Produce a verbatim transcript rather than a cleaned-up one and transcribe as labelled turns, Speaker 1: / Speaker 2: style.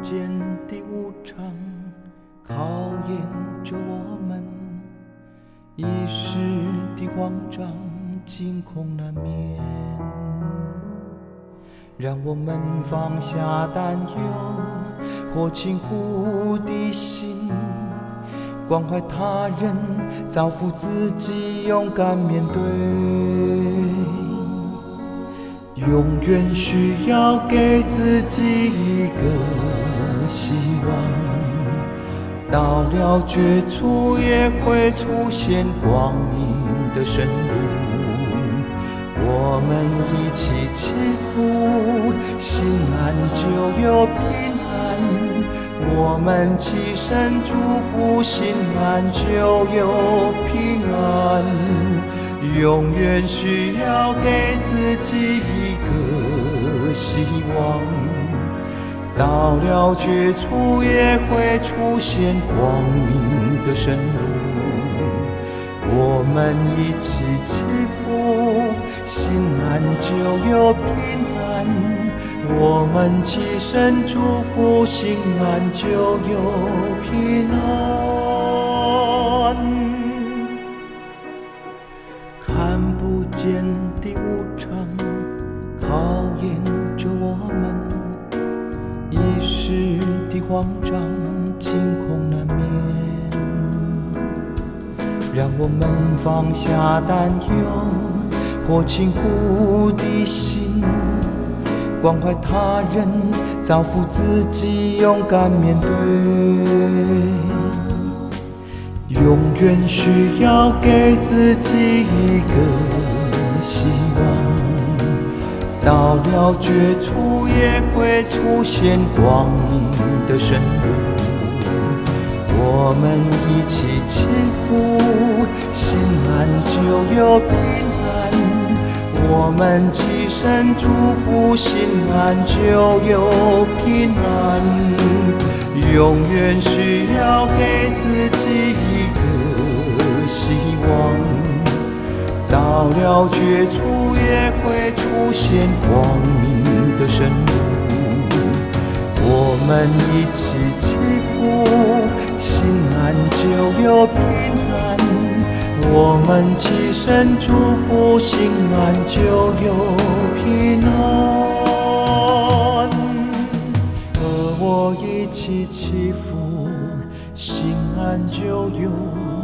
Speaker 1: 间的无常考验着我们，一时的慌张惊恐难免，让我们放下担忧或轻忽的心，关怀他人，造福自己，勇敢面对。永远需要给自己一个希望，到了绝处也会出现光明的生路。我们一起祈福，心安就有平安，我们齐声祝福，心安就有平安。永远需要给自己一个希望，到了绝处也会出现光明的生路。我们一起祈福，心安就有平安，我们齐声祝福，心安就有平安。看不见的无常考验着我们，一时的慌张惊恐难免，让我们放下担忧或轻忽的心，关怀他人，造福自己，勇敢面对。永远需要给自己一个希望，到了绝处也会出现光明的生路。我们一起祈福，心安就有平安，我们齐声祝福，心安就有平安。永远需要给自己一个希望，到了绝处也会出现光明的生路。我们一起祈福，心安就有平安，我们齐声祝福，心安就有平安。和我一起祈福，心安就有